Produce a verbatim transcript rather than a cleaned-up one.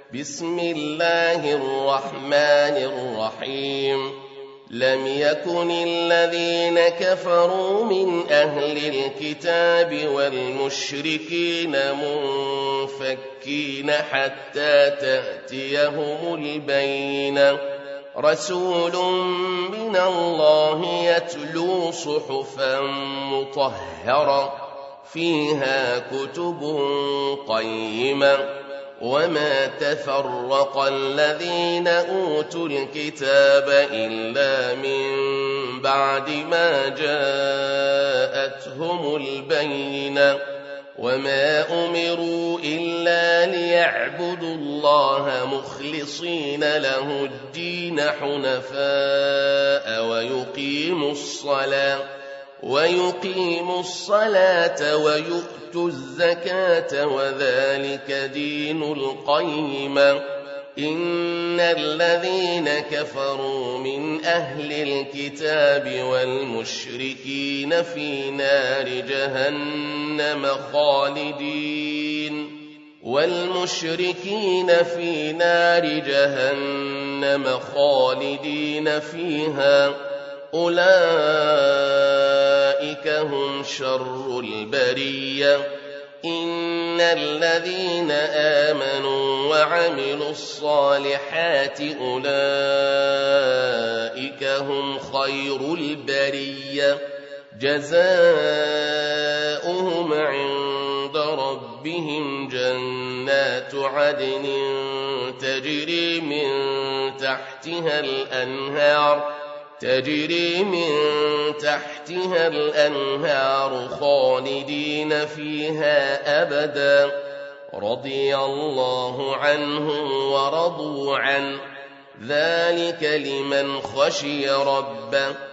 بسم الله الرحمن الرحيم لم يكن الذين كفروا من أهل الكتاب والمشركين منفكين حتى تأتيهم البينة رسول من الله يتلو صحفا مطهرة فيها كتب قيمة وما تفرق الذين أوتوا الكتاب إلا من بعد ما جاءتهم البينة وما أمروا إلا ليعبدوا الله مخلصين له الدين حنفاء ويقيموا الصلاة ويقيموا الصلاة ويؤتوا الزكاة وذلك دين القيمة إن الذين كفروا من أهل الكتاب والمشركين في نار جهنم خالدين والمشركين في نار جهنم خالدين فيها أولئك هم شر البرية إن الذين آمنوا وعملوا الصالحات أولئك هم خير البرية جزاؤهم عند ربهم جنات عدن تجري من تحتها الأنهار تجري من تحتها الأنهار خالدين فيها أبدا رضي الله عنهم ورضوا عنه ذلك لمن خشي ربه